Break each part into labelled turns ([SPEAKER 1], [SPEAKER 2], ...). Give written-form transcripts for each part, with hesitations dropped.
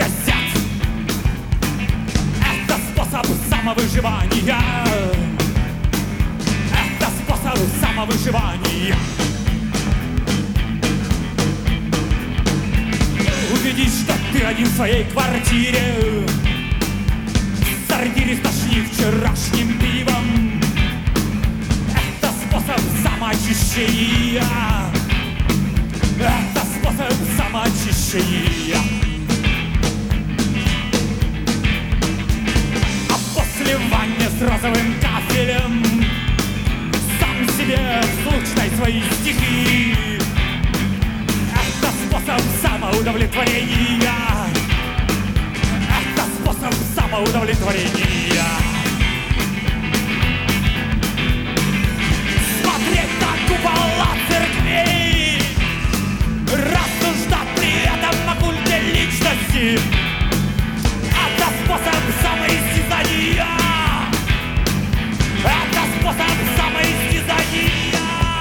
[SPEAKER 1] газет. Это способ самовыживания. Это способ самовыживания. Увидеть, что ты один в своей квартире, в сортире стошни вчерашним пивом. Это способ самоочищения. Это способ самоочищения. А после ванны с розовым кафелем сам себе вслух читай свои стихи. Это способ самоудовлетворения. Это способ самоудовлетворения. Смотреть на купола церквей, рассуждать при этом о культе личности. Это способ самоистязания. Это способ самоистязания.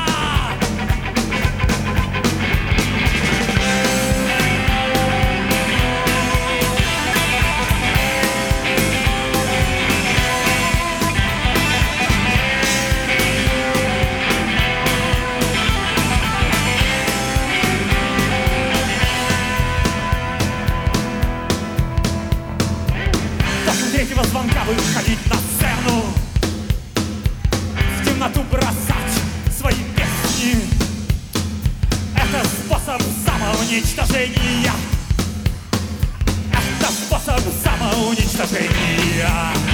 [SPEAKER 1] Третьего звонка выходить на сцену, в темноту бросать свои песни. Это способ самоуничтожения. Это способ самоуничтожения.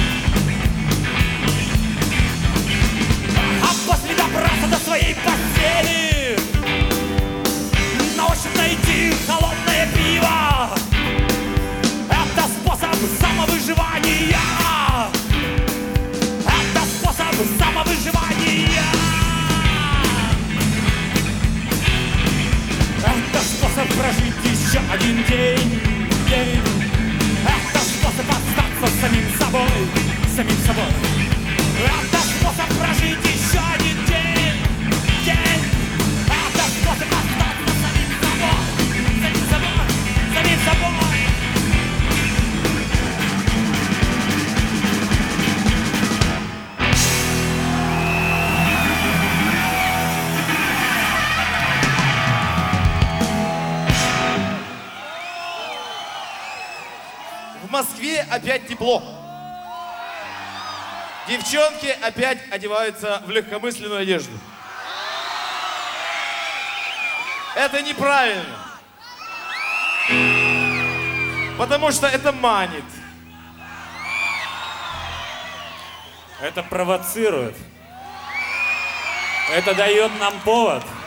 [SPEAKER 1] А после добраться до своей постели, на ощупь найти холодное пиво. Это способ самовыживания. Это способ самовыживания. Это способ прожить еще один день. Это способ остаться самим собой. Самим собой. Это способ прожить еще один день. Это способ остаться самим собой. Самим собой. Самим собой.
[SPEAKER 2] В Москве опять тепло. Девчонки опять одеваются в легкомысленную одежду. Это неправильно. Потому что это манит.
[SPEAKER 1] Это провоцирует. Это дает нам повод